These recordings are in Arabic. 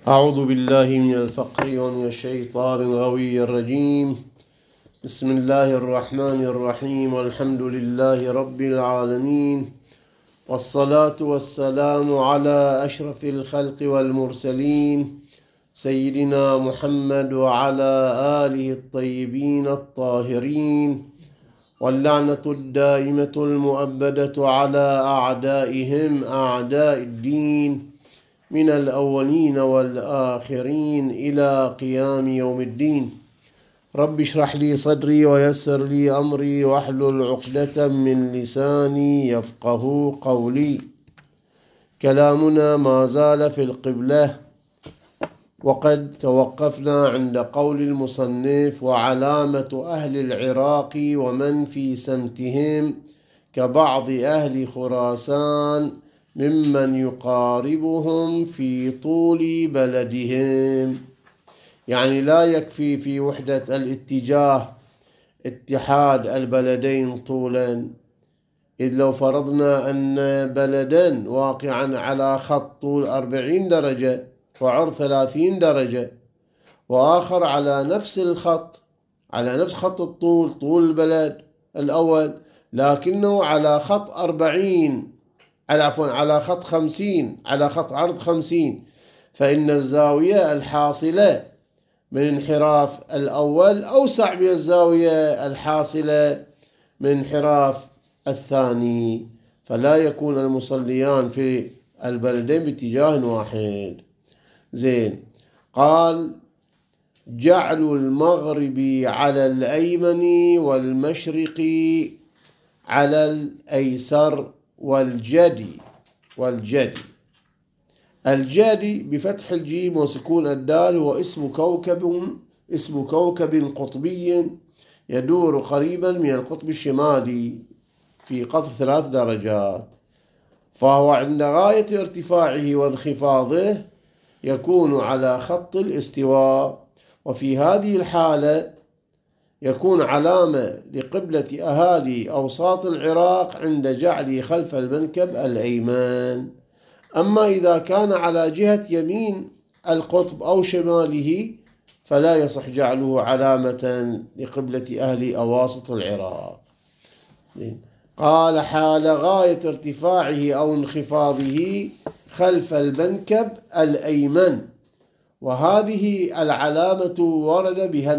أعوذ بالله من الفقر ومن الشيطان الغوي الرجيم. بسم الله الرحمن الرحيم، والحمد لله رب العالمين، والصلاة والسلام على أشرف الخلق والمرسلين سيدنا محمد وعلى آله الطيبين الطاهرين، واللعنة الدائمة المؤبدة على أعدائهم أعداء الدين من الأولين والآخرين إلى قيام يوم الدين. رب اشرح لي صدري ويسر لي أمري واحلل عقدة من لساني يفقه قولي. كلامنا ما زال في القبلة، وقد توقفنا عند قول المصنف: وعلامة أهل العراق ومن في سمتهم كبعض أهل خراسان ممن يقاربهم في طول بلدهم. يعني لا يكفي في وحدة الاتجاه اتحاد البلدين طولا، إذ لو فرضنا أن بلدا واقعا على خط طول 40 درجة وعرض 30 درجة، وآخر على نفس الخط، على نفس خط الطول، طول البلد الأول، لكنه على خط 40، على خط 50، على خط عرض 50، فإن الزاوية الحاصلة من انحراف الأول أوسع من الزاوية الحاصلة من انحراف الثاني، فلا يكون المصليان في البلدين باتجاه واحد. زين. قال: جعل المغرب على الأيمن والمشرق على الأيسر والجدي. الجدي بفتح الجيم وسكون الدال هو اسم كوكب قطبي يدور قريبا من القطب الشمالي في قطر 3 درجات، فهو عند غاية ارتفاعه وانخفاضه يكون على خط الاستواء، وفي هذه الحالة يكون علامة لقبلة أهالي أوساط العراق عند جعله خلف المنكب الأيمن. أما إذا كان على جهة يمين القطب أو شماله فلا يصح جعله علامة لقبلة أهل أواسط العراق. قال: حال غاية ارتفاعه أو انخفاضه خلف المنكب الأيمن، وهذه العلامة ورد بها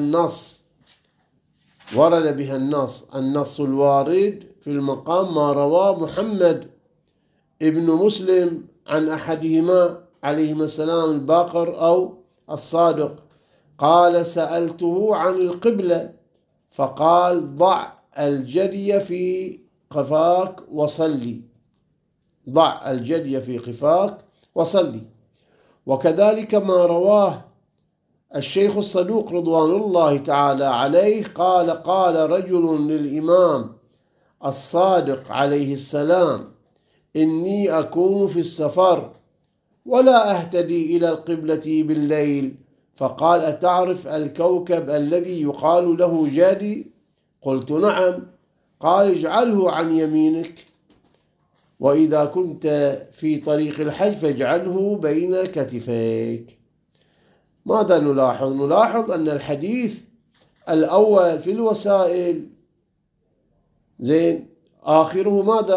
النص الوارد في المقام ما رواه محمد ابن مسلم عن أحدهما عليهما السلام، الباقر أو الصادق، قال: سألته عن القبلة فقال: ضع الجدي في قفاك وصلي. وكذلك ما رواه الشيخ الصدوق رضوان الله تعالى عليه قال رجل للإمام الصادق عليه السلام: إني أكون في السفر ولا أهتدي إلى القبلة بالليل، فقال: أتعرف الكوكب الذي يقال له جدي؟ قلت: نعم. قال: اجعله عن يمينك، وإذا كنت في طريق الحج فاجعله بين كتفيك. ماذا نلاحظ؟ نلاحظ أن الحديث الأول في الوسائل زين آخره ماذا؟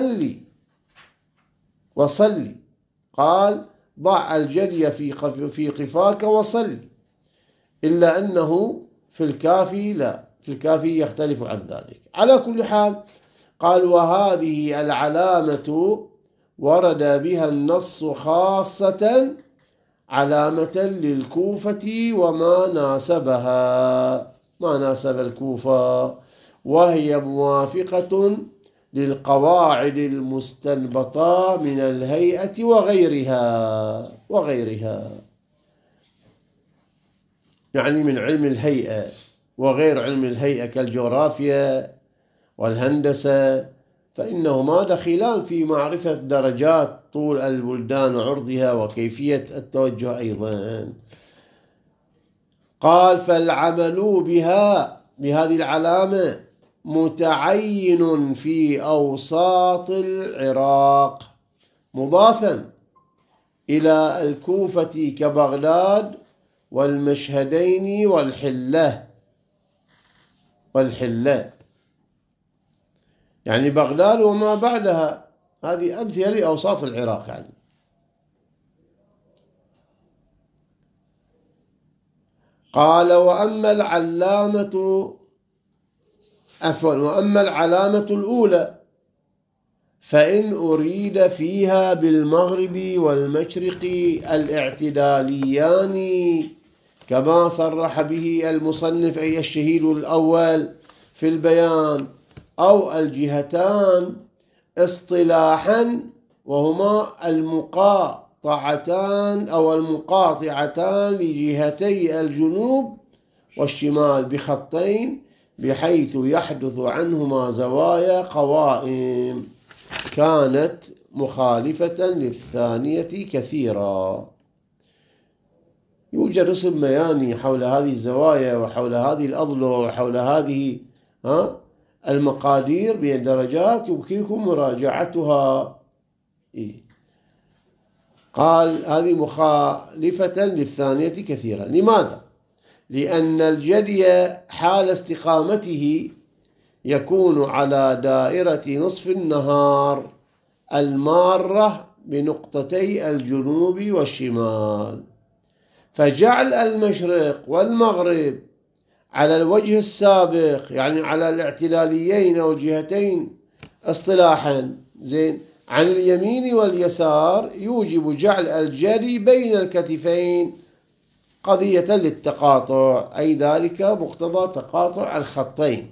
وصلي. قال: ضع الجدي في قفاك وصلي، إلا أنه في الكافي لا، في الكافي يختلف عن ذلك. على كل حال، قال: وهذه العلامة ورد بها النص خاصة علامة للكوفة وما ناسبها، ما ناسب الكوفة، وهي موافقة للقواعد المستنبطة من الهيئة وغيرها، يعني من علم الهيئة وغير علم الهيئة كالجغرافيا والهندسة، فإنهما دخلان في معرفة درجات طول البلدان وعرضها وكيفية التوجه أيضا. قال: فالعمل بهذه العلامة متعين في أوساط العراق، مضافا إلى الكوفة كبغداد والمشهدين والحلة يعني بغداد وما بعدها، هذه أمثلة لأوساط العراق يعني. قال وأما العلامة الأولى فإن أريد فيها بالمغرب والمشرق الاعتداليان كما صرح به المصنف أي الشهيد الأول في البيان، أو الجهتان اصطلاحا وهما المقاطعتان أو المقاطعتان لجهتي الجنوب والشمال بخطين بحيث يحدث عنهما زوايا قوائم كانت مخالفة للثانية كثيرا. يوجد رسم بياني حول هذه الزوايا وحول هذه الأضلع وحول هذه المقادير بالدرجات، يمكنكم مراجعتها. قال هذه مخالفة للثانية كثيرا. لماذا؟ لأن الجدي حال استقامته يكون على دائرة نصف النهار المارة بنقطتي الجنوب والشمال، فجعل المشرق والمغرب على الوجه السابق يعني على الاعتلاليين أو الجهتين اصطلاحا زين عن اليمين واليسار يوجب جعل الجري بين الكتفين قضية للتقاطع، أي ذلك مقتضى تقاطع الخطين.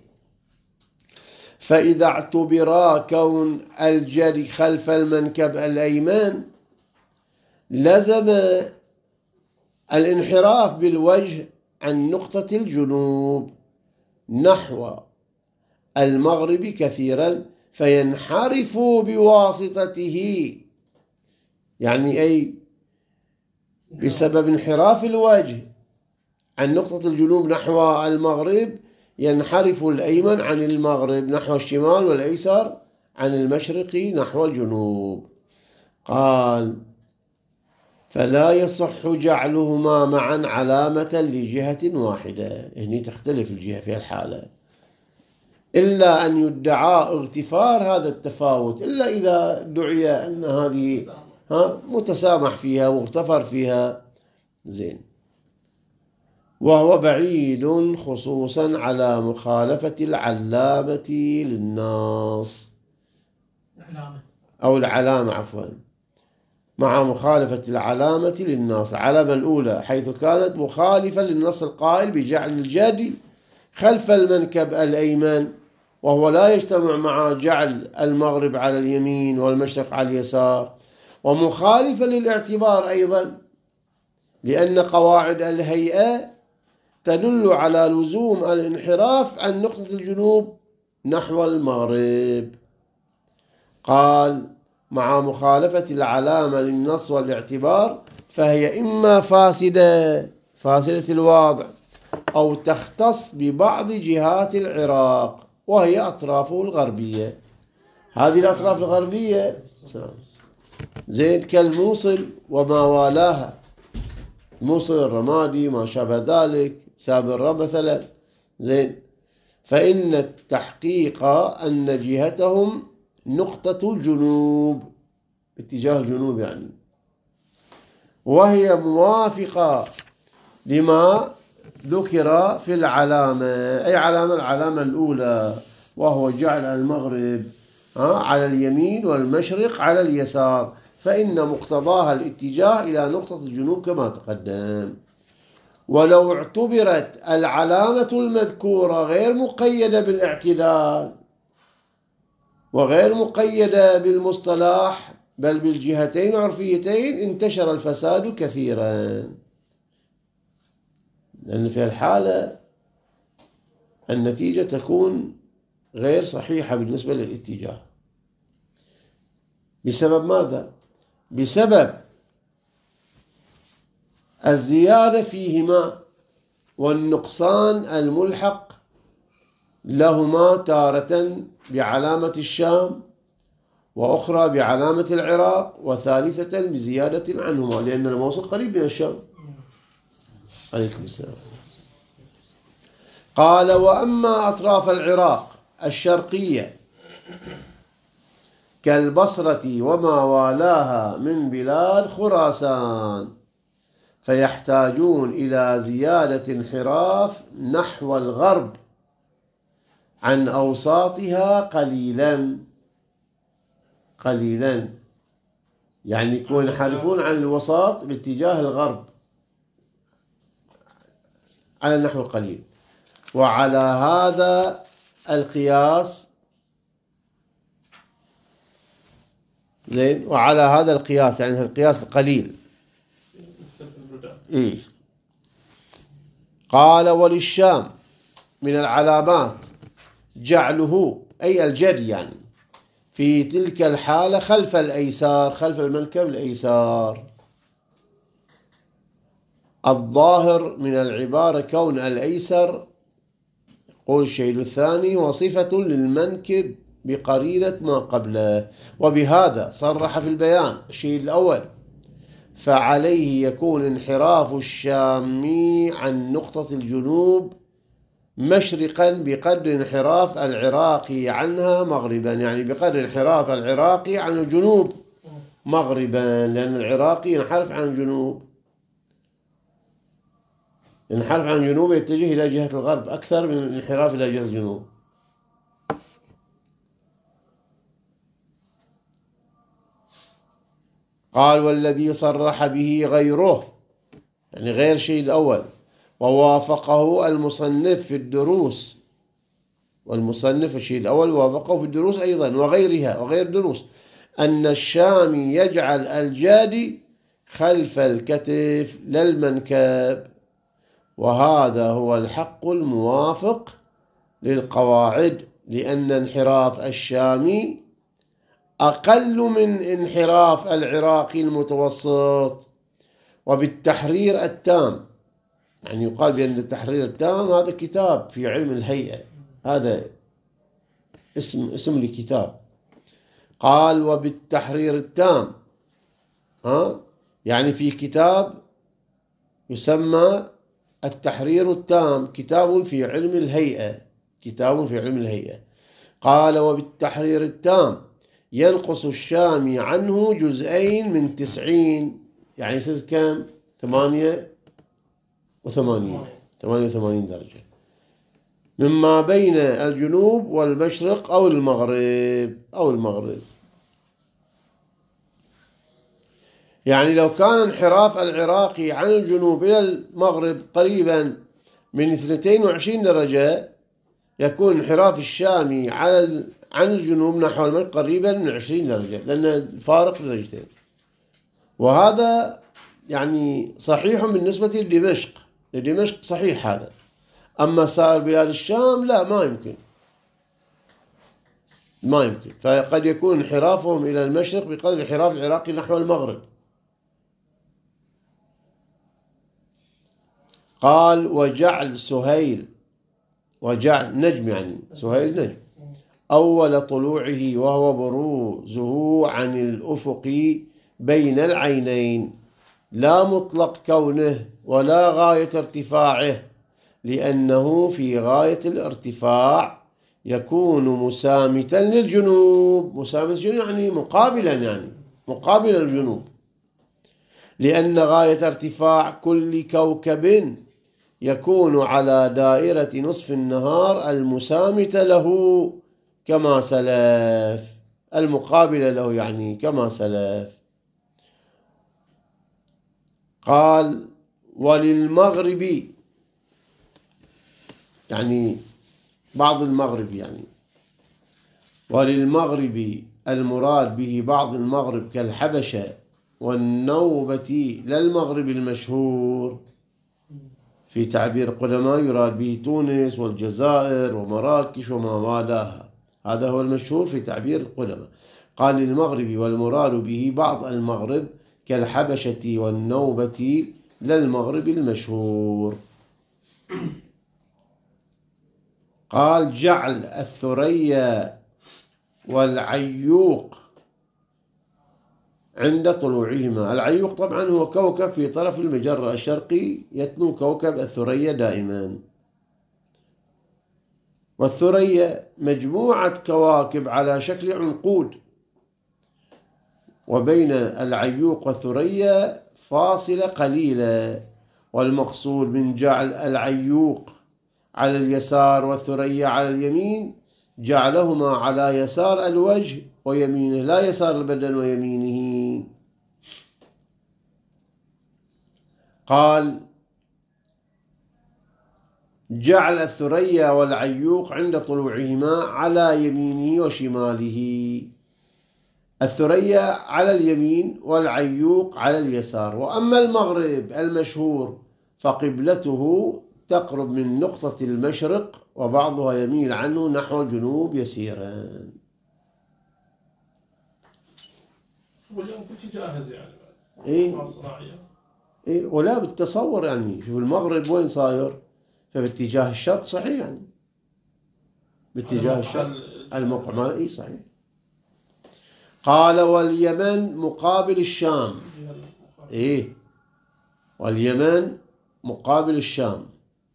فإذا اعتبر كون الجري خلف المنكب الأيمن لزم الانحراف بالوجه عن نقطة الجنوب نحو المغرب كثيرا فينحرف بواسطته، يعني أي بسبب انحراف الوجه عن نقطة الجنوب نحو المغرب ينحرف الأيمن عن المغرب نحو الشمال والأيسر عن المشرق نحو الجنوب. قال فلا يصح جعلهما معا علامة لجهة واحدة، هني تختلف الجهة في الحالة، إلا أن يدعى اغتفار هذا التفاوت، إلا إذا دعي أن هذه متسامح فيها واغتفر فيها زين. وهو بعيد خصوصا على مخالفة العلامة للنص أو العلامة عفوا، مع مخالفة العلامة للنص العلامة الأولى حيث كانت مخالفة للنص القائل بجعل الجدي خلف المنكب الأيمن، وهو لا يجتمع مع جعل المغرب على اليمين والمشرق على اليسار، ومخالفة للاعتبار أيضا لأن قواعد الهيئة تدل على لزوم الانحراف عن نقطة الجنوب نحو المغرب. قال مع مخالفة العلامة للنص والاعتبار فهي إما فاسدة الواضع أو تختص ببعض جهات العراق وهي أطرافه الغربية. هذه الأطراف الغربية زين كالموصل وما والاها، موصل الرمادي ما شابه ذلك سابرة مثلا زين، فإن التحقيق أن جهتهم نقطة الجنوب اتجاه الجنوب يعني، وهي موافقة لما ذكر في العلامة، أي العلامة الأولى وهو جعل المغرب على اليمين والمشرق على اليسار، فإن مقتضاها الاتجاه إلى نقطة الجنوب كما تقدم. ولو اعتبرت العلامة المذكورة غير مقيدة بالاعتدال وغير مقيدة بالمصطلح بل بالجهتين العرفيتين انتشر الفساد كثيرا، لأن في الحالة النتيجة تكون غير صحيحة بالنسبة للاتجاه. بسبب ماذا؟ بسبب الزيادة فيهما والنقصان الملحق لهما تارة بعلامة الشام وأخرى بعلامة العراق، وثالثة بزيادة عنهما، لأن الموصل قريب من الشام. عليكم السلام. قال: وأما أطراف العراق الشرقية كالبصرة وما والاها من بلاد خراسان فيحتاجون إلى زيادة انحراف نحو الغرب عن أوساطها قليلا، يعني يكون ينحرفون عن الوساط باتجاه الغرب على النحو القليل. وعلى هذا القياس وعلى هذا القياس يعني القياس القليل. قال: وللشام من العلامات جعله، أي الجري يعني، في تلك الحالة خلف الأيسار، خلف المنكب الأيسار. الظاهر من العبارة كون الأيسر، قول الشيء الثاني، وصفة للمنكب بقرينة ما قبله. وبهذا صرح في البيان الشيء الأول: فعليه يكون انحراف الشام عن نقطة الجنوب مشرقا بقدر انحراف العراقي عنها مغربا، يعني بقدر انحراف العراقي عن الجنوب مغربا، لأن العراقي ينحرف عن الجنوب، ينحرف عن الجنوب يتجه إلى جهة الغرب أكثر من الانحراف إلى جهة الجنوب. قال: والذي صرح به غيره، يعني غير الشيء الأول، ووافقه المصنف في الدروس، والمصنف الشيء الأول وافقه في الدروس أيضا وغيرها وغير دروس، أن الشامي يجعل الجادي خلف الكتف للمنكب، وهذا هو الحق الموافق للقواعد، لأن انحراف الشامي أقل من انحراف العراقي المتوسط. وبالتحرير التام، يعني يقال بأن التحرير التام هذا كتاب في علم الهيئة، هذا اسم لكتاب. قال: وبالتحرير التام، يعني في كتاب يسمى التحرير التام، كتاب في علم الهيئة، كتاب في علم الهيئة. قال: وبالتحرير التام ينقص الشامي عنه جزئين من 90، يعني يصير كم؟ 88 درجة، مما بين الجنوب والمشرق أو المغرب. يعني لو كان انحراف العراقي عن الجنوب إلى المغرب قريبا من 22 درجة، يكون انحراف الشامي عن الجنوب نحو المغرب قريبا من 20 درجة، لأن الفارق درجتين. وهذا يعني صحيح بالنسبة لدمشق صحيح هذا، أما سائر بلاد الشام لا، ما يمكن. فقد يكون انحرافهم إلى المشرق بقدر انحراف العراقي نحو المغرب. قال: وجعل نجم، يعني سهيل نجم، أول طلوعه وهو بروزه عن الأفق بين العينين، لا مطلق كونه ولا غاية ارتفاعه، لأنه في غاية الارتفاع يكون مسامتا للجنوب، يعني مقابلا الجنوب، لأن غاية ارتفاع كل كوكب يكون على دائرة نصف النهار المسامتة له كما سلف، المقابلة له يعني كما سلف. قال: وللمغرب، يعني بعض المغرب، يعني وللمغرب المراد به بعض المغرب كالحبشة والنوبة، لا المغرب المشهور في تعبير القدماء، يراد به تونس والجزائر ومراكش وما والاها، هذا هو المشهور في تعبير القدماء. قال: للمغرب والمراد به بعض المغرب كالحبشة والنوبة، لا المغرب المشهور. قال: جعل الثريا والعيوق عند طلوعهما. العيوق طبعا هو كوكب في طرف المجرة الشرقي يتلو كوكب الثريا دائما. والثريا مجموعة كواكب على شكل عنقود، وبين العيوق والثريا فاصلة قليلة، والمقصود من جعل العيوق على اليسار والثريا على اليمين جعلهما على يسار الوجه ويمينه، لا يسار البدن ويمينه. قال: جعل الثريا والعيوق عند طلوعهما على يمينه وشماله. الثريا على اليمين والعيوق على اليسار. وأما المغرب المشهور فقبلته تقرب من نقطة المشرق، وبعضها يميل عنه نحو الجنوب يسيرا. واليوم كل شيء جاهز يعني بعد. إيه؟ إيه، ولا بالتصور يعني. شوف المغرب وين صاير؟ فباتجاه الشرق صحيح يعني، باتجاه الشرق الموقع ماله. إيه صحيح. قال: واليمن مقابل الشام. إيه، واليمن مقابل الشام.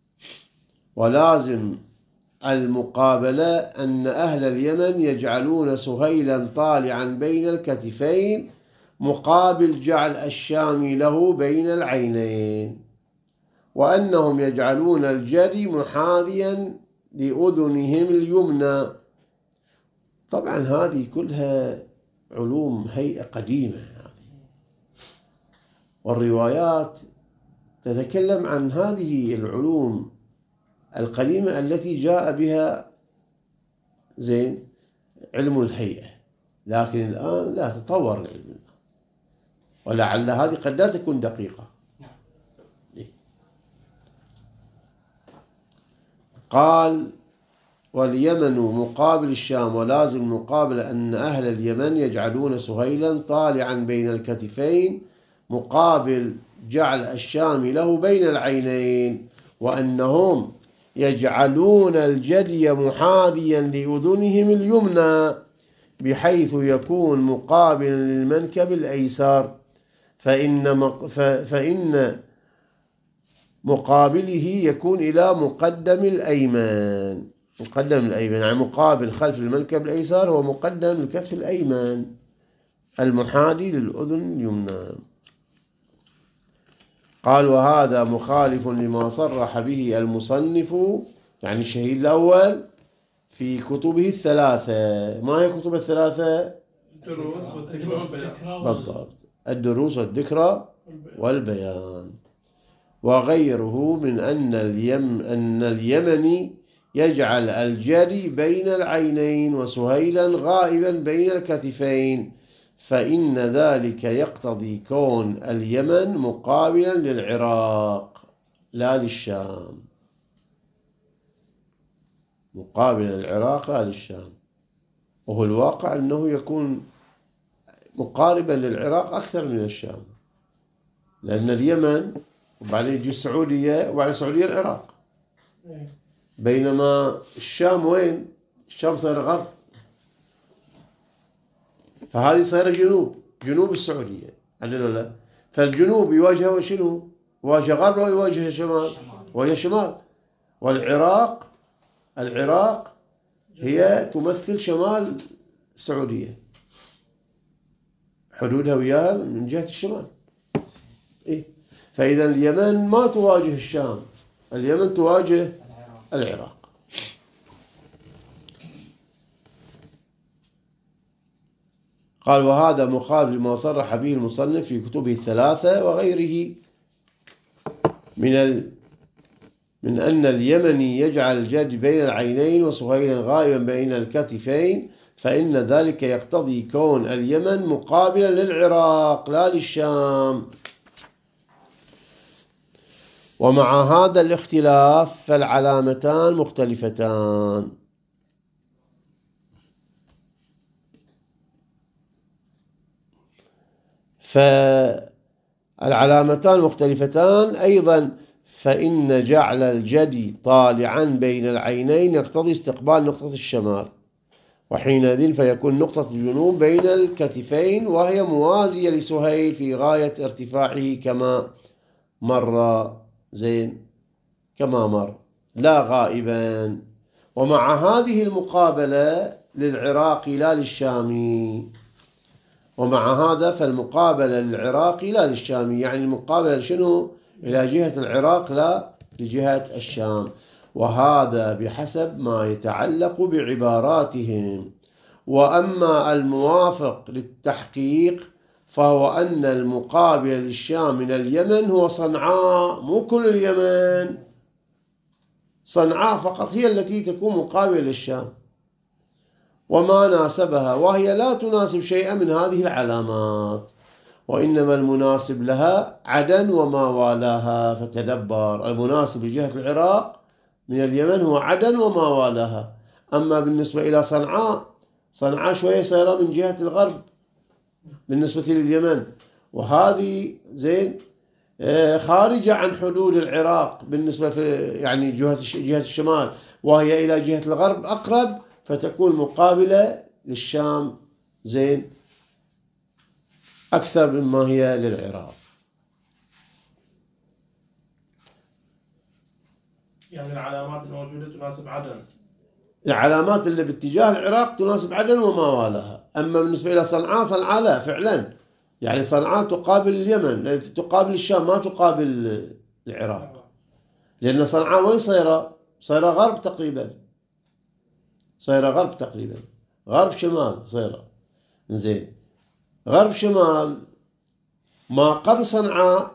ولازم المقابلة أن أهل اليمن يجعلون سهيلا طالعا بين الكتفين مقابل جعل الشام له بين العينين، وأنهم يجعلون الجدي محاذيا لأذنهم اليمنى. طبعا هذه كلها علوم هيئة قديمة يعني، والروايات تتكلم عن هذه العلوم القديمة التي جاء بها زين علم الهيئة، لكن الآن لا تطور العلم، ولعل هذه قد لا تكون دقيقة. قال: واليمن مقابل الشام، ولازم مقابل أن أهل اليمن يجعلون سهيلا طالعا بين الكتفين مقابل جعل الشام له بين العينين، وأنهم يجعلون الجدي محاذيا لأذنهم اليمنى بحيث يكون مقابلا للمنكب الأيسر، فإن مقابله يكون إلى مقدم الأيمن. مقدم الأيمن يعني مقابل خلف المنكب الأيسر هو مقدم الكتف الأيمن المحاذي للأذن اليمنى. قال: وهذا مخالف لما صرح به المصنف يعني الشهيد الأول في كتبه الثلاثة. ما هي كتب الثلاثة؟ الدروس والذكرى والبيان. بالضبط، الدروس والذكرى والبيان. وغيره من أن اليمني يجعل الجدي بين العينين وسهيلا غائبا بين الكتفين، فإن ذلك يقتضي كون اليمن مقابلا للعراق لا للشام. مقابلا للعراق لا للشام، وهو الواقع أنه يكون مقاربا للعراق أكثر من الشام، لأن اليمن وبعدين يجي السعودية وبعدين السعودية العراق، بينما الشام وين؟ الشام صار غرب، فهذه صايرة جنوب السعودية لا. فالجنوب يواجه شنو؟ يواجه غرب أو يواجه شمال؟ يواجه شمال. والعراق هي تمثل شمال السعودية، حدودها وياها من جهة الشمال. إيه؟ فإذا اليمن ما تواجه الشام، اليمن تواجه العراق. قال: وهذا مخالف لما صرح به المصنف في كتبه الثلاثة وغيره من أن اليمني يجعل الجد بين العينين وسهيلا غائبا بين الكتفين، فإن ذلك يقتضي كون اليمن مقابلا للعراق لا للشام. ومع هذا الاختلاف فالعلامتان مختلفتان. فالعلامتان مختلفتان أيضا، فإن جعل الجدي طالعا بين العينين يقتضي استقبال نقطة الشمال، وحينئذ فيكون نقطة الجنوب بين الكتفين وهي موازية لسهيل في غاية ارتفاعه كما مر زين كما مر لا غائبا. ومع هذه المقابلة للعراق لا للشامي، ومع هذا فالمقابلة للعراق لا للشامي، يعني المقابلة شنو؟ إلى جهة العراق لا لجهة الشام. وهذا بحسب ما يتعلق بعباراتهم. وأما الموافق للتحقيق فهو أن المقابل للشام من اليمن هو صنعاء، مو كل اليمن، صنعاء فقط هي التي تكون مقابلة للشام وما ناسبها، وهي لا تناسب شيئا من هذه العلامات، وإنما المناسب لها عدن وما والاها. فتدبر، المناسب لجهة العراق من اليمن هو عدن وما والاها. أما بالنسبة إلى صنعاء شوية صايرة من جهة الغرب بالنسبة لليمن، وهذه زين خارجة عن حدود العراق بالنسبة يعني جهة الشمال، وهي إلى جهة الغرب أقرب، فتكون مقابلة للشام زين أكثر مما هي للعراق. يعني العلامات الموجودة تناسب عدن، العلامات اللي باتجاه العراق تناسب عدن وما والاها. أما بالنسبة إلى صنعاء لا فعلا، يعني صنعاء تقابل اليمن، تقابل الشام، ما تقابل العراق، لأن صنعاء وين صايرة غرب تقريبا، غرب شمال صايرة زين. غرب شمال ما قبل صنعاء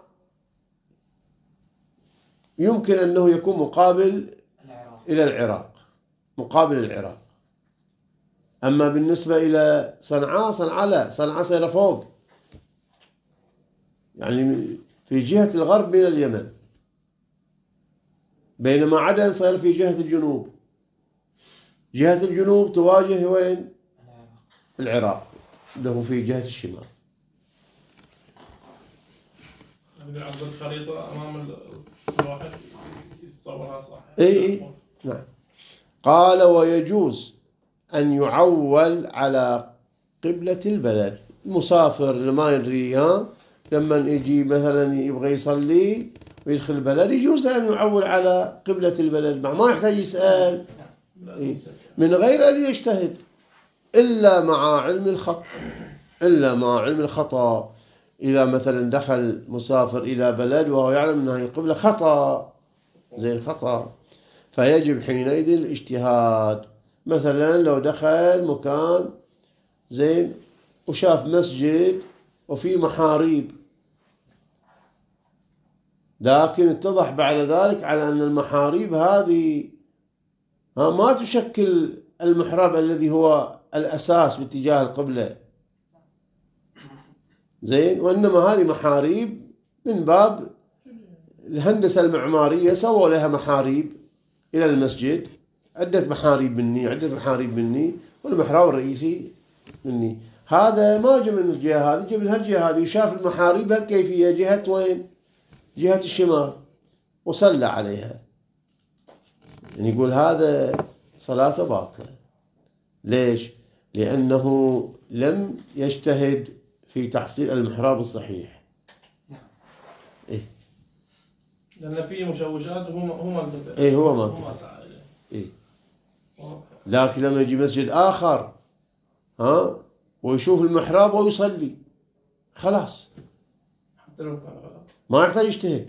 يمكن أنه يكون مقابل إلى العراق، مقابل العراق. أما بالنسبة إلى صنعاء لا، صنعاء صايرة فوق، يعني في جهة الغرب من اليمن، بينما عدن صاير في جهة الجنوب. جهة الجنوب تواجه وين؟ العراق، له في جهة الشمال. عند الخريطة أمام الواحد يتصورها صح. إيه نعم. قال ويجوز أن يعول على قبلة البلد. المسافر اللي ما يدري لما يجي مثلا يبغى يصلي ويدخل البلد يجوز له أن يعول على قبلة البلد، ما يحتاج يسأل من غير أن يجتهد، إلا مع علم الخطأ. إذا مثلا دخل مسافر إلى بلد وهو يعلم أنها القبلة خطأ زي الخطأ، فيجب حينئذ الاجتهاد. مثلا لو دخل مكان زين وشاف مسجد وفيه محاريب، لكن اتضح بعد ذلك على أن المحاريب هذه ما تشكل المحراب الذي هو الأساس باتجاه القبلة زين، وإنما هذه محاريب من باب الهندسة المعمارية، سووا لها محاريب إلى المسجد، عدة محاريب مني والمحراب الرئيسي مني. هذا ما جاء من الجهة هذه، جاء من هالجهة هذه، وشاف المحاريب هالكيفية جهة وين؟ جهة الشمال، وصلى عليها. يعني يقول هذا صلاته باطلة. ليش؟ لأنه لم يجتهد في تحصيل المحراب الصحيح. إيه؟ لأن فيه مشوشات هو إيه هو ما إيه. لكن لما يجي مسجد آخر ويشوف المحراب ويصلي خلاص، حتى لو كان غلط ما يحتاج يجتهد،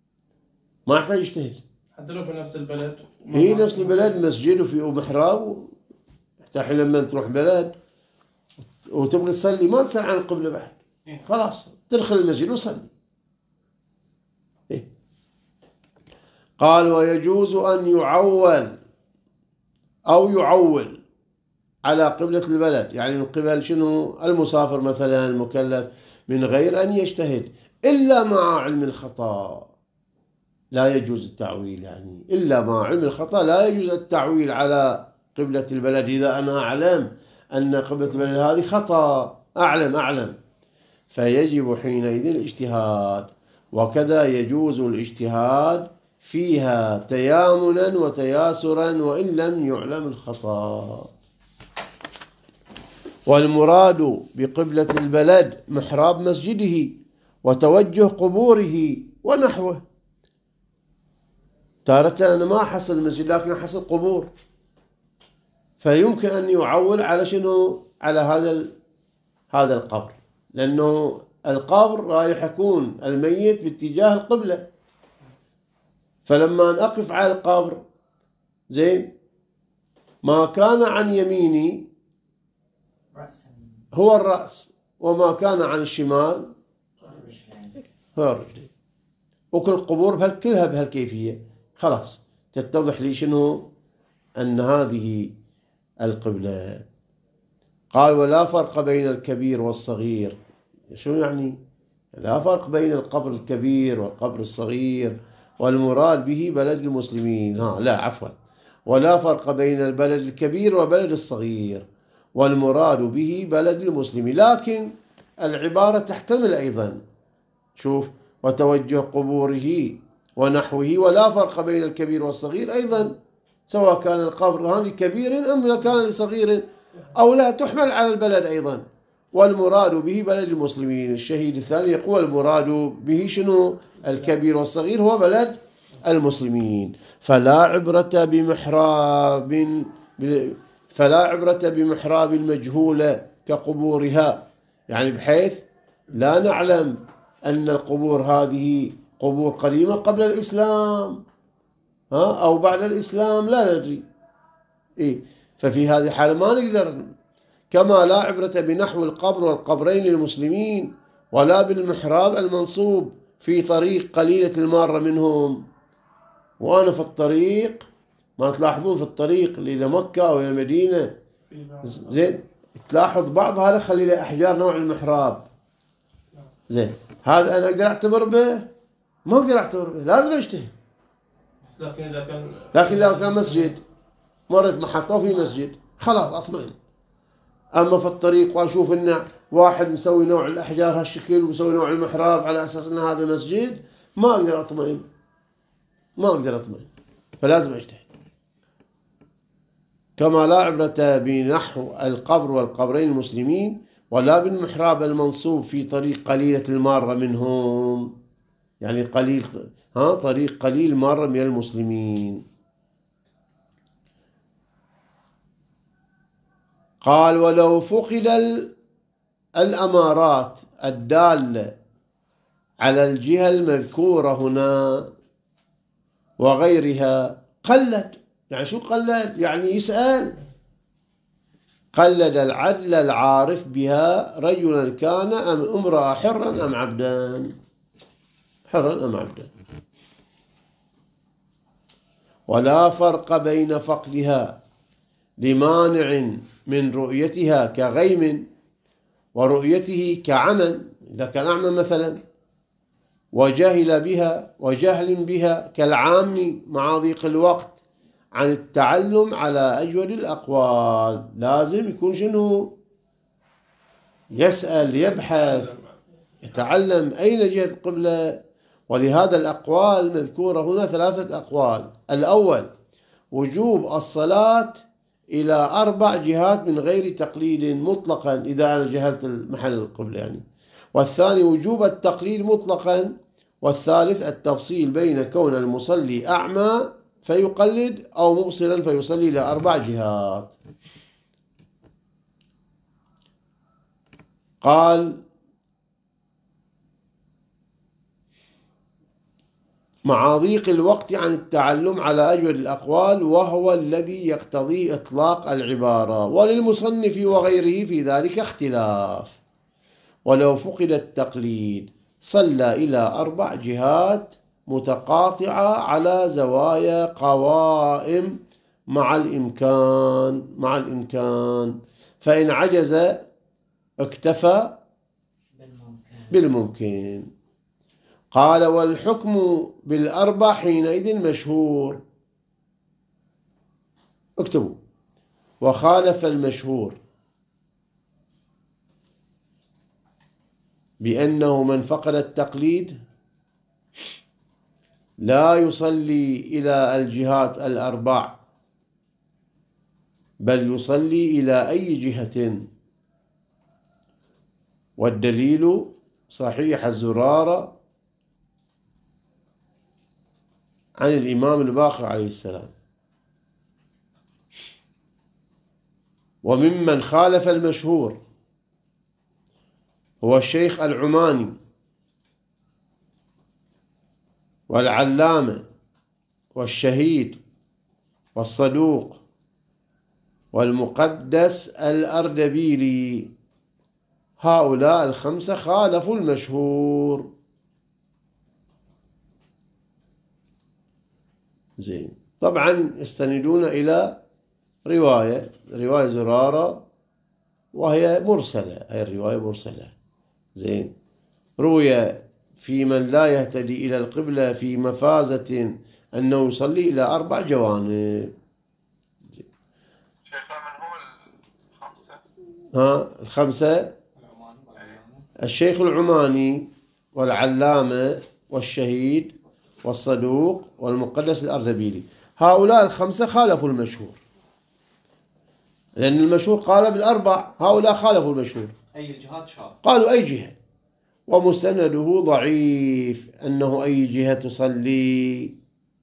حتى لو في نفس البلد. هي نفس البلد مسجد وفيه محراب. حتى لما تروح بلد وتبغي تصلي ما تسأل عن القبلة بعد، خلاص تدخل المسجد وصلي. إيه؟ قال ويجوز أن يعول أو يعول على قبلة البلد، يعني من قبل شنو؟ المسافر مثلا المكلف، من غير أن يجتهد، إلا مع علم الخطأ لا يجوز التعويل. يعني إلا مع علم الخطأ لا يجوز التعويل على قبلة البلد. إذا أنا أعلم أن قبلة البلد هذه خطأ، أعلم، فيجب حينئذ الاجتهاد. وكذا يجوز الاجتهاد فيها تيامنا وتياسرا وإن لم يعلم الخطأ. والمراد بقبلة البلد محراب مسجده وتوجه قبوره ونحوه. تارة أنا ما أحصل مسجد لكن أحصل قبور، فيمكن أن يعول على شنو؟ على هذا القبر، لأنه القبر رايح يكون الميت باتجاه القبلة، فلما أقف على القبر زين ما كان عن يميني هو الرأس، وما كان عن الشمال هو الرجلين، وكل القبور كلها بهالكيفية. خلاص تتضح لي شنو أن هذه القبلة. قال ولا فرق بين الكبير والصغير. شو يعني؟ لا فرق بين القبر الكبير والقبر الصغير، والمراد به بلد المسلمين. لا عفوا، ولا فرق بين البلد الكبير وبلد الصغير، والمراد به بلد المسلمين. لكن العبارة تحتمل أيضا، شوف، وتوجه قبوره ونحوه، ولا فرق بين الكبير والصغير أيضا، سواء كان القبر لكبير أم كان لصغير، أو لا تحمل على البلد أيضا. والمراد به بلد المسلمين. الشهيد الثاني يقول المراد به شنو؟ الكبير والصغير هو بلد المسلمين. فلا عبرة بمحراب المجهولة كقبورها، يعني بحيث لا نعلم أن القبور هذه قبور قديمة قبل الإسلام أو بعد الإسلام، لا ندري. ففي هذه الحالة ما نقدر. كما لا عبرة بنحو القبر والقبرين للمسلمين، ولا بالمحراب المنصوب في طريق قليلة المارة منهم. وأنا في الطريق، ما تلاحظون في الطريق إلى مكة أو إلى مدينة زين تلاحظ بعض هذا خلي له أحجار نوع المحراب زين، هذا أنا أقدر أعتبر به؟ ما أقدر أعتبر به، لازم أجتهد. لكن إذا كان مسجد مرت محطة في مسجد خلاص أطمئن. أما في الطريق وأشوف إن واحد مسوي نوع الأحجار هالشكل ومسوي نوع المحراب على أساس إن هذا مسجد، ما أقدر أطمئن، فلازم أجتهد. كما لا عبرة بنحو القبر والقبرين المسلمين، ولا بالمحراب المنصوب في طريق قليلة المارة منهم، يعني قليل طريق قليل مارة من المسلمين. قال ولو فقد الأمارات الدالة على الجهة المذكورة هنا وغيرها قلد. يعني شو قلد؟ يعني يسأل. قلد العدل العارف بها رجلا كان أم امرأة، حرا أم عبدا. ولا فرق بين فقدها لمانع من رؤيتها كغيم، ورؤيته كعمى إذا كان أعمى مثلا، وجهل بها كالعام مع ضيق الوقت عن التعلم على أجود الأقوال. لازم يكون شنو؟ يسأل، يبحث، يتعلم أين جهة القبلة. ولهذا الأقوال مذكورة هنا 3 أقوال. الأول وجوب الصلاة إلى 4 جهات من غير تقليد مطلقا إذا أنا جهلت المحل القبلة يعني. والثاني وجوب التقليد مطلقا. والثالث التفصيل بين كون المصلي أعمى فيقلد أو مبصرا فيصلي إلى 4 جهات. قال مع ضيق الوقت عن التعلم على أجود الأقوال، وهو الذي يقتضي إطلاق العبارة. وللمصنف وغيره في ذلك اختلاف. ولو فقد التقليد صلى إلى 4 جهات متقاطعة على زوايا قوائم مع الإمكان، فإن عجز اكتفى بالممكن. قال والحكم بال4 حينئذ مشهور. اكتبوا وخالف المشهور بأنه من فقد التقليد لا يصلي إلى الجهات 4، بل يصلي إلى أي جهة والدليل صحيح الزرارة عن الإمام الباقر عليه السلام. وممن خالف المشهور هو الشيخ العماني والعلامة والشهيد والصدوق والمقدس الأردبيلي. هؤلاء الخمسة خالفوا المشهور. زين. طبعا يستندون إلى رواية زرارة وهي مرسلة، هي الرواية مرسلة. زين. روي في من لا يهتدي إلى القبلة في مفازة أنه يصلي إلى 4 جوانب. شيخنا من هم الخمسة الشيخ العماني والعلامة والشهيد والصدوق والمقدس الأردبيلي. هؤلاء الخمسة خالفوا المشهور، لأن المشهور قال بال4، هؤلاء خالفوا المشهور. أي الجهات شاذ، قالوا أي جهة، ومستنده ضعيف أنه أي جهة تصلي،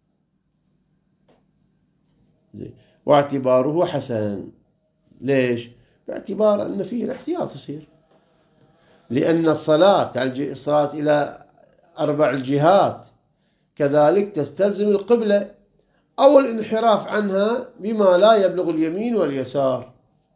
واعتباره حسن. ليش؟ باعتبار أن فيه الاحتياط يصير، لأن الصلاة إلى 4 الجهات كذلك تستلزم القبلة أو الانحراف عنها بما لا يبلغ اليمين واليسار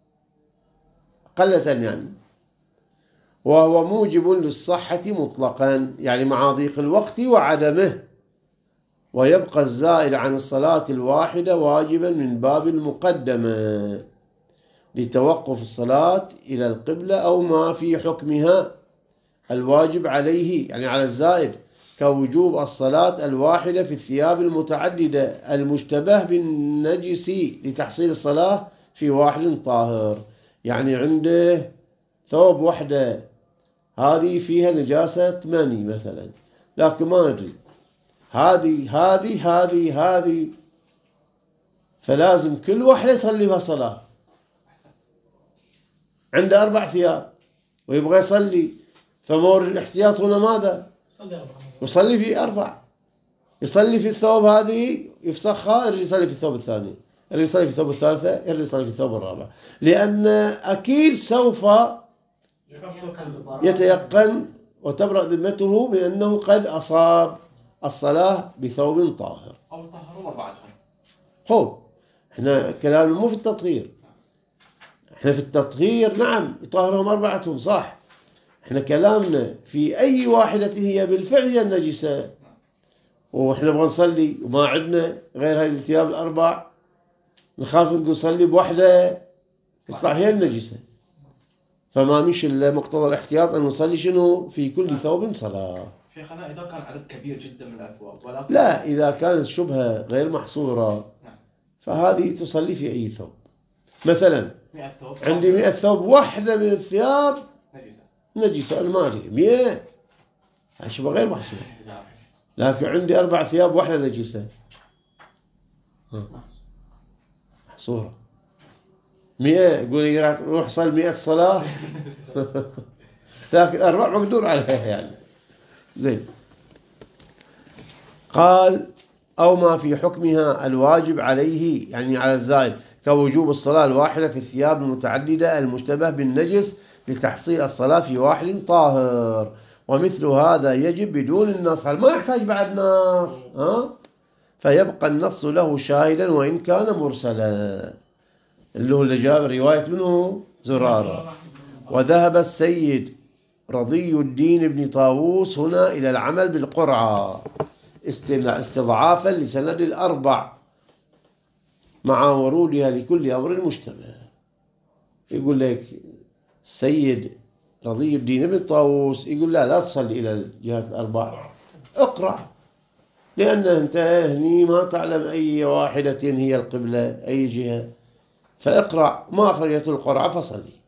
قلة يعني، وهو موجب للصحة مطلقا، يعني مع ضيق الوقت وعدمه. ويبقى الزائل عن الصلاة الواحدة واجبا من باب المقدمة لتوقف الصلاة إلى القبلة أو ما في حكمها الواجب عليه، يعني على الزائد، كوجوب الصلاة الواحدة في الثياب المتعددة المشتبه بالنجس لتحصيل الصلاة في واحد طاهر. يعني عنده ثوب وحدة هذه فيها نجاسة مني مثلا، لكن ما أدري هذه فلازم كل واحدة يصلي بها صلاة. عنده 4 ثياب ويبغى يصلي، فمورد الاحتياط هنا ماذا؟ يصلي في 4، يصلي في الثوب هذه يفسخها، اللي يصلي في الثوب الثاني، اللي يصلي في الثوب الثالثة، اللي يصلي في الثوب الرابع، لأن أكيد سوف يتيقن وتبرأ ذمته بأنه قد أصاب الصلاة بثوب طاهر. أو طهروا بعدهم. خب احنا كلامنا مو في التطهير، احنا في التطهير نعم يطهرهم 4 صح، احنا كلامنا في أي واحدة هي بالفعل هي النجسة، واحنا نبغى نصلي وما عندنا غير هاي الثياب 4، نخاف نقول صلي بوحدة تطلع هي النجسة، فما مش إلا مقتضى الاحتياط أن نصلي شنو في كل ثوب صلاة. شيخنا إذا كان عدد كبير جدا من الأثواب، ولكن لا، إذا كانت شبهة غير محصورة فهذه تصلي في أي ثوب. مثلا 100 ثوب، عندي 100 ثوب، واحدة من الثياب نجسة، أنا ما أدري 100 شبه غير محصورة، لكن عندي 4 ثياب واحدة نجسة محصورة 100، يقول لي روح صل 100 صلاة لكن 4 مقدور عليها يعني. زين. قال أو ما في حكمها الواجب عليه، يعني على الزائد، كوجوب الصلاة الواحدة في الثياب المتعددة المشتبه بالنجس لتحصيل الصلاة في واحد طاهر، ومثل هذا يجب بدون النص، ما يحتاج بعد نص فيبقى النص له شاهدا وإن كان مرسلا، اللي هو اللي جاب رواية منه زرارة. وذهب السيد رضي الدين بن طاووس هنا إلى العمل بالقرعة استضعافا لسند 4 مع ورودها لكل أمر مشتبه. يقول لك السيد رضي الدين بن طاووس يقول لا تصلي إلى الجهات 4، اقرع، لأن أنت هني ما تعلم أي واحدة هي القبلة أي جهة، فاقرع، ما أخرجت القرعة فصلي.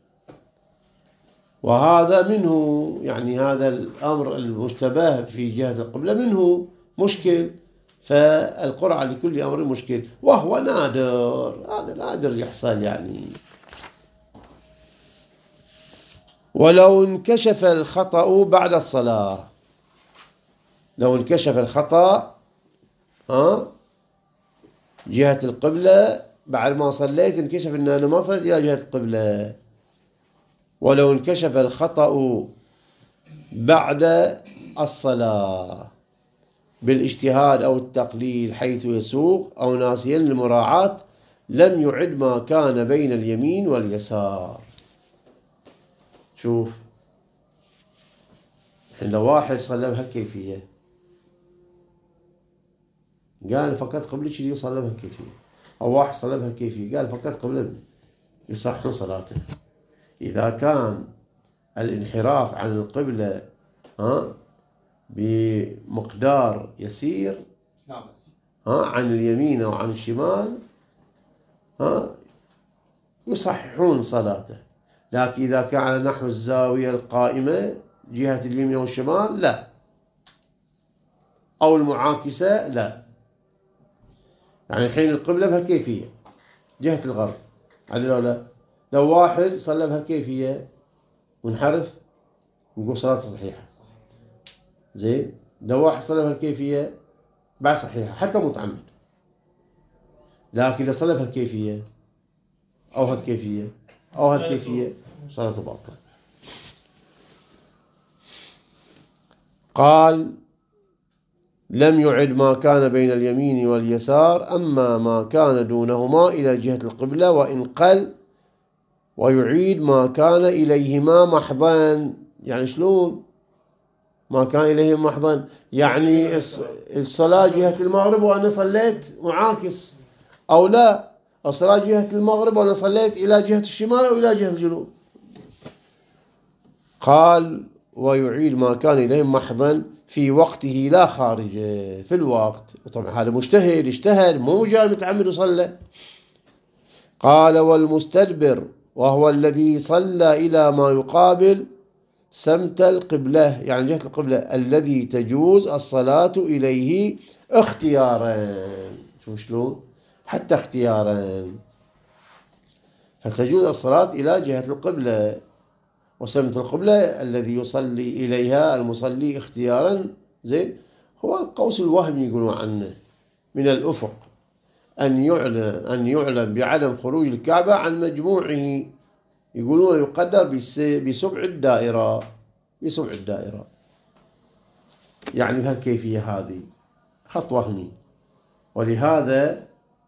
وهذا منه، يعني هذا الأمر المشتبه في جهة القبلة منه مشكل، فالقرعة لكل أمر مشكل، وهو نادر، هذا نادر يحصل يعني. ولو انكشف الخطأ بعد الصلاة، لو انكشف الخطأ جهة القبلة بعد ما صليت، انكشف ان انا ما صليت الى جهة القبلة. ولو انكشف الخطأ بعد الصلاة بالاجتهاد او التقليد حيث يسوق او ناسيا للمراعاة، لم يعد ما كان بين اليمين واليسار. شوف، لو واحد صلى بهالكيفية قال فقط قبل شيء يصلى بهالكيفية، أو واحد صلى بهالكيفية قال فقط قبل، يصح صلاته. إذا كان الانحراف عن القبلة بمقدار يسير عن اليمين أو عن الشمال يصححون صلاته. لكن إذا كان على نحو الزاوية القائمة جهة اليمين والشمال لا، أو المعاكسة لا. يعني الحين القبلة بهالكيفية جهة الغرب، لو واحد صلى بهالكيفية وانحرف نقول صلاته صحيحة. زين، لو واحد صلى بهالكيفية بعد صحيحة حتى متعمد. لكن إذا صلى بهالكيفية أو هالكيفية أو هالكيفية صلاته باطلة. قال: لم يعد ما كان بين اليمين واليسار، أما ما كان دونهما إلى جهة القبلة وإن قل، ويعيد ما كان إليهما محضا. يعني شلون ما كان إليهما محضا؟ يعني الصلاة جهة المغرب وأنا صليت معاكس، أو لا، الصلاة جهة المغرب وأنا صليت إلى جهة الشمال أو إلى جهة الجنوب. قال: ويعيد ما كان إليهم محضا في وقته لا خارجه، في الوقت. طبعا هذا مجتهد، اجتهد، مو جاي متعمد وصلى. قال: والمستدبر وهو الذي صلى إلى ما يقابل سمت القبلة، يعني جهة القبلة، الذي تجوز الصلاة إليه اختيارا. شوف شلون، حتى اختيارا، فتجوز الصلاة إلى جهة القبلة. وسمت القبلة الذي يصلي إليها المصلي اختيارا، زين، هو القوس الوهمي يقولون عنه من الأفق، أن يعلم بعدم خروج الكعبة عن مجموعه. يقولون يقدر بسبع الدائرة، بسبع الدائرة. يعني بهالكيفية هذه خط وهمي. ولهذا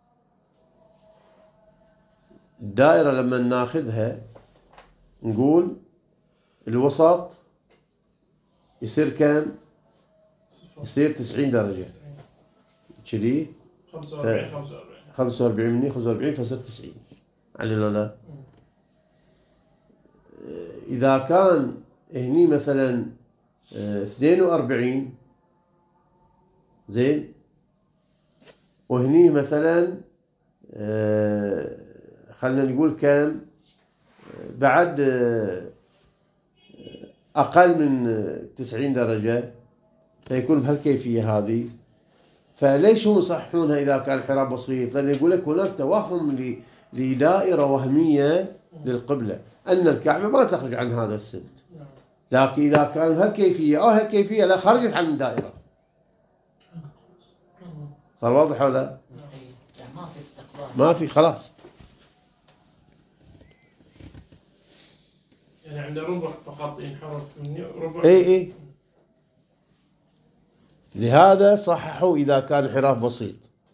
الدائرة لما ناخذها نقول الوسط يصير كم؟ يصير 90 درجة كذي، 45 مني 45 فصير 90 على لا. إذا كان هني مثلا 42 زين، وهني مثلا خلنا نقول كم بعد أقل من 90 درجة، فيكون بهالكيفية هذه. فليش هم يصحونها إذا كان انحراف بسيط؟ لأن يقول لك هناك توهم لدائرة وهمية للقبلة، أن الكعبة ما تخرج عن هذا السد. لكن إذا كان هالكيفية أو هالكيفية لا، خرجت عن الدائرة. صار واضح ولا؟ ما في استقبال، ما في، خلاص. يعني عند ربع فقط ينحرف مني ربع. اي لهذا صححوا إذا كان انحراف بسيط.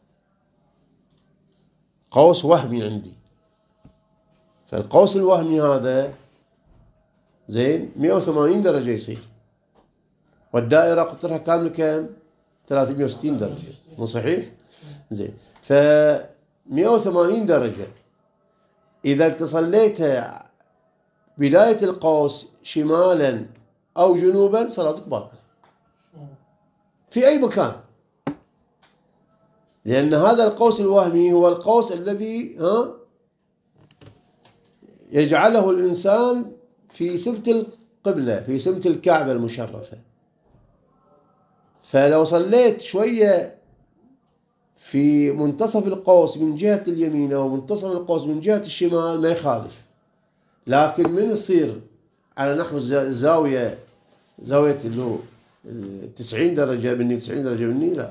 قوس وهمي عندي، فالقوس الوهمي هذا زين 180 درجة يصير، والدائرة قطرها كامل كم؟ 360 درجة، مو صحيح؟ زين، ف 180 درجة إذا تصليتها بداية القوس شمالا أو جنوبا صلاتك باطلة في أي مكان، لأن هذا القوس الوهمي هو القوس الذي يجعله الإنسان في سمت القبلة، في سمت الكعبة المشرفة. فلو صليت شوية في منتصف القوس من جهة اليمين أو منتصف القوس من جهة الشمال ما يخالف. لكن من يصير على نحو الزاوية، زاوية اللي هو 90 درجة مني 90 درجة مني، لا.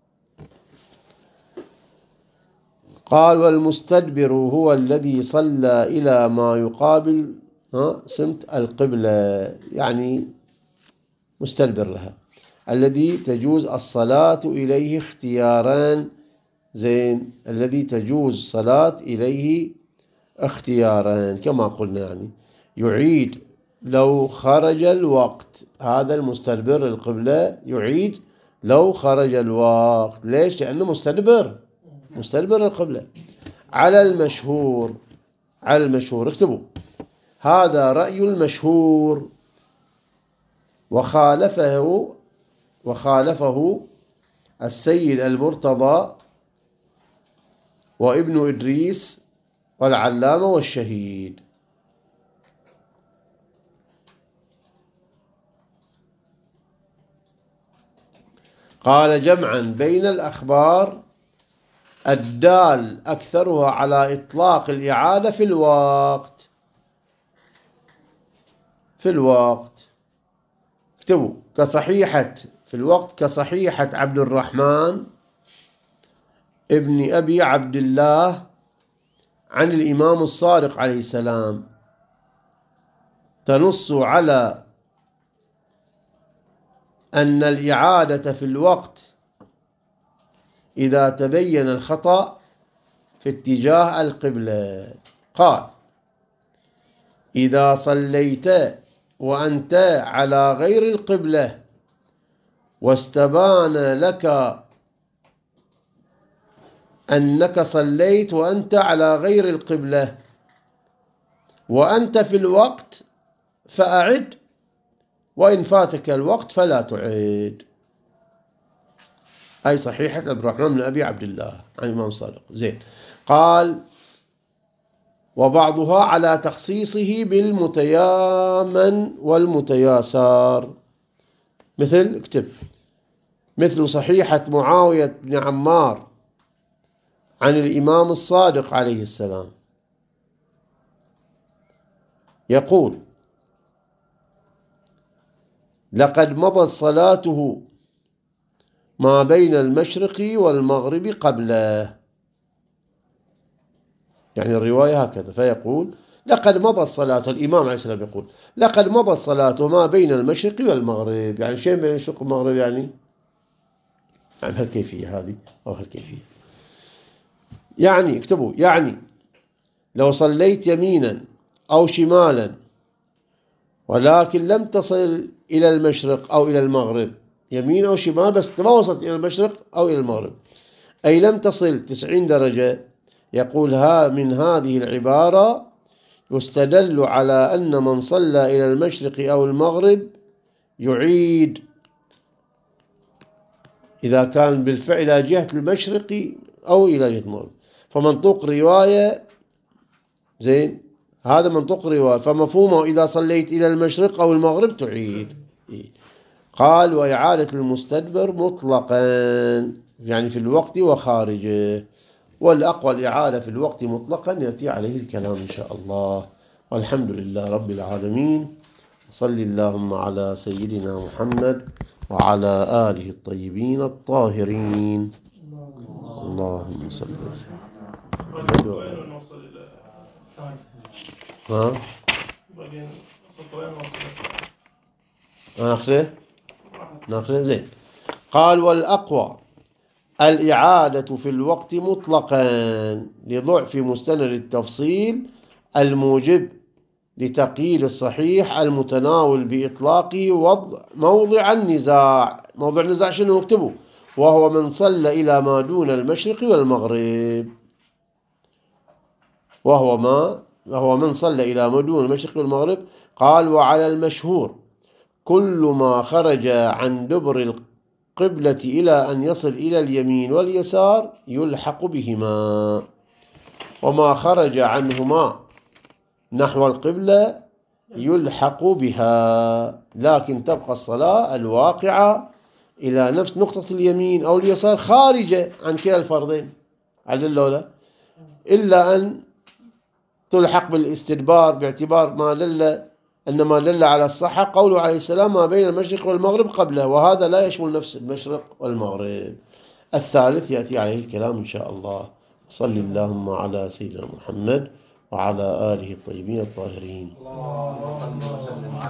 قال والمستدبر هو الذي صلى إلى ما يقابل سمت القبلة، يعني مستدبر لها، الذي تجوز الصلاة إليه اختياران. زين، الذي تجوز الصلاة إليه اختياران كما قلنا، يعني يعيد لو خرج الوقت. هذا المستدبر القبلة يعيد لو خرج الوقت. ليش؟ لأنه مستدبر القبلة. على المشهور اكتبوا هذا رأي المشهور، وخالفه السيد المرتضى وابن إدريس والعلامة والشهيد. قال جمعا بين الأخبار الدال أكثرها على إطلاق الإعادة في الوقت. اكتبوا كصحيحة عبد الرحمن ابن أبي عبد الله عن الإمام الصادق عليه السلام، تنص على أن الإعادة في الوقت إذا تبين الخطأ في اتجاه القبلة. قال إذا صليت وأنت على غير القبلة واستبان لك أنك صليت وأنت على غير القبلة وأنت في الوقت فأعد، وإن فاتك الوقت فلا تعيد. أي صحيحة عبد الرحمن بن أبي عبد الله عن الإمام الصادق. زين، قال وبعضها على تخصيصه بالمتيامن والمتياسار، مثل صحيحة معاوية بن عمار عن الإمام الصادق عليه السلام، يقول لقد مضت صلاته ما بين المشرق والمغرب قبله. يعني الرواية هكذا، فيقول لقد مضت صلاته، الإمام عليه السلام يقول لقد مضت صلاته ما بين المشرق والمغرب. يعني شيء بين المشرق والمغرب، يعني هالكيفية هذه أو هالكيفية. يعني اكتبوا يعني لو صليت يمينا أو شمالا ولكن لم تصل إلى المشرق أو إلى المغرب، يمين أو شمال بس ما وصلت إلى المشرق أو إلى المغرب، أي لم تصل 90 درجة، يقول من هذه العبارة يستدل على أن من صلى إلى المشرق أو المغرب يعيد إذا كان بالفعل إلى جهة المشرق أو إلى جهة المغرب. فمنطوق رواية، زين، هذا منطوق رواية، فمفهومه إذا صليت إلى المشرق أو المغرب تعيد. قال وإعادة المستدبر مطلقا، يعني في الوقت وخارجه، والأقوى الإعادة في الوقت مطلقا يأتي عليه الكلام إن شاء الله. والحمد لله رب العالمين، صلى اللهم على سيدنا محمد وعلى آله الطيبين الطاهرين. اللهم صل وسلم. ناخذه زين. قال والأقوى الإعادة في الوقت مطلقا لضعف مستند التفصيل الموجب لتقييد الصحيح المتناول بإطلاقه موضع النزاع. موضع النزاع شنو؟ اكتبوا وهو من صلى إلى ما دون المشرق والمغرب، وهو من صلى إلى ما دون المشرق والمغرب. قال وعلى المشهور كل ما خرج عن دبر القبلة إلى أن يصل إلى اليمين واليسار يلحق بهما، وما خرج عنهما نحو القبلة يلحق بها، لكن تبقى الصلاة الواقعة إلى نفس نقطة اليمين أو اليسار خارجة عن كلا الفرضين على اللولة، إلا أن تلحق بالاستدبار باعتبار ما دل إنما دل على الصحة قوله عليه السلام ما بين المشرق والمغرب قبله، وهذا لا يشمل نفس المشرق والمغرب. الثالث يأتي عليه الكلام إن شاء الله. صل اللهم على سيدنا محمد وعلى آله الطيبين الطاهرين. اللهم صل وسلم